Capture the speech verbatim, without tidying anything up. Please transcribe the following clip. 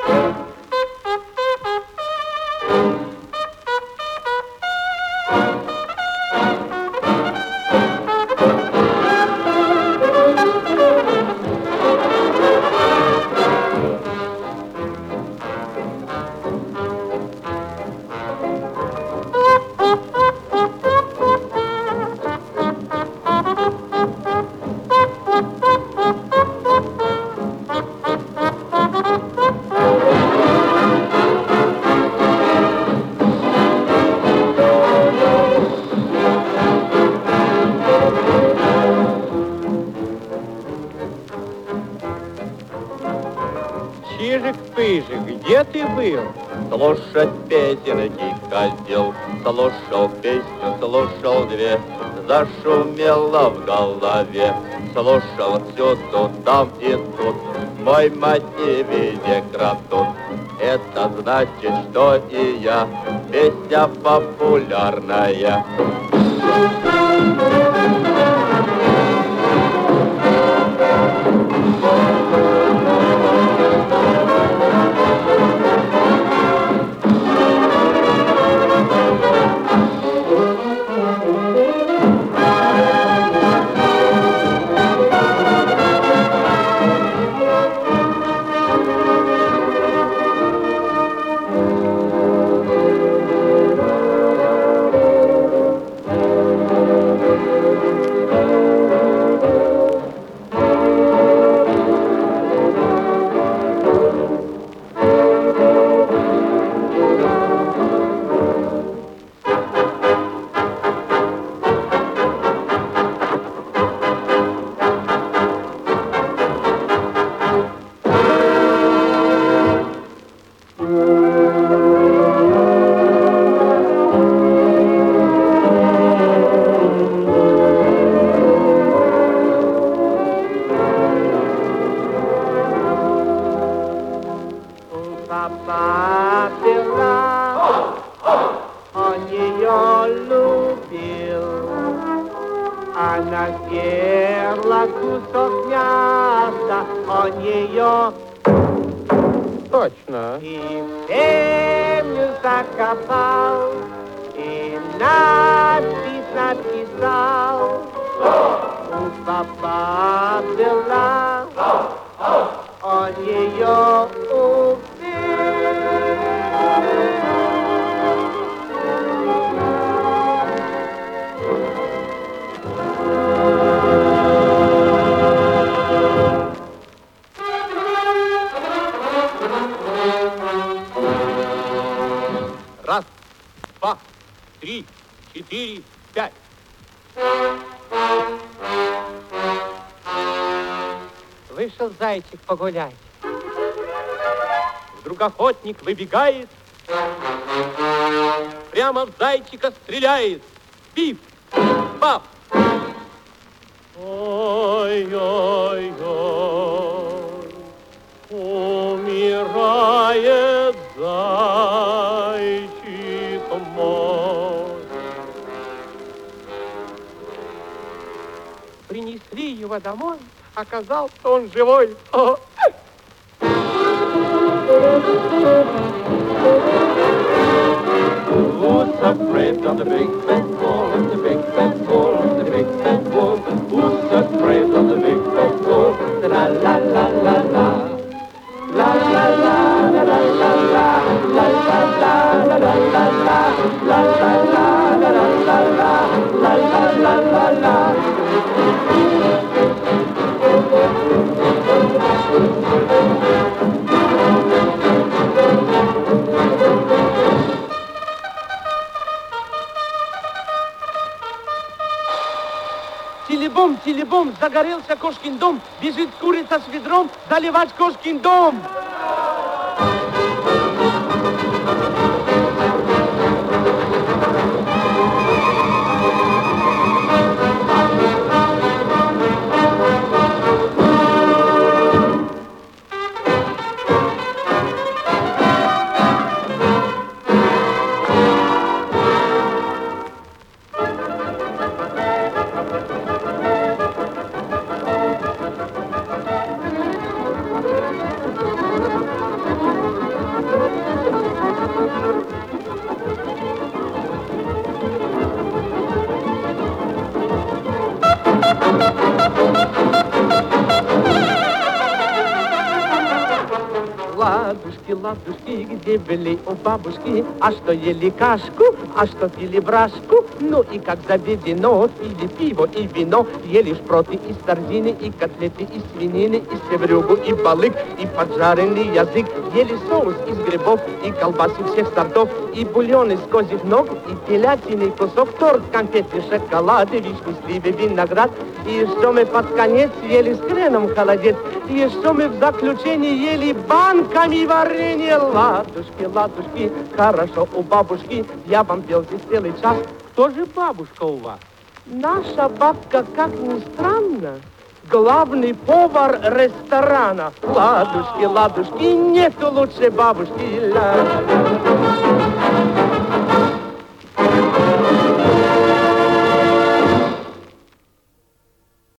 Чижик-пыжик, где ты был? Слушать песенки ходил, слушал песню, слушал две, зашумело в голове, слушал всю тут, там и тут, мой мать не везде кратут. Это значит, что и я, песня популярная. Папа пила, он ее любил. Она съела кусок мяса, он ее Точно. и в землю закопал, и надпись написал. У папа была, он ее убил. Раз, два, три, четыре, пять. Вышел зайчик погулять. Вдруг охотник выбегает, прямо в зайчика стреляет. Пиф, пап. Ой-ой-ой, умирает зайчик мой. Принесли его домой, оказался он живой. О! Who's afraid of the big fat bull, of the big fat bull, of the big fat bull? Who's afraid of the big fat bull? La la la la la. La la la la la la la. La la la la la la la. La la la la la la la. La la la la la. Телебум, телебум, загорелся кошкин дом, бежит курица с ведром заливать кошкин дом. Ладушки, ладушки, где были у бабушки? А что ели кашку, а что пили брашку? Ну и как заведено, пили пиво и вино, ели шпроты из сардины, и котлеты из свинины, и севрюгу, и балык, и поджаренный язык, ели соус из грибов, и колбасы всех сортов, и бульон из козьих ног, и телятиный кусок, торт, конфеты, шоколады, вишни, сливы, виноград, и что мы под конец ели с хреном холодец, и что мы в заключение ели банками варенье. Ладушки, ладушки, хорошо у бабушки, я вам пел здесь целый час. Кто же бабушка у вас? Наша бабка, как ни странно, главный повар ресторана. Ладушки, ладушки, нету лучше бабушки. Ла.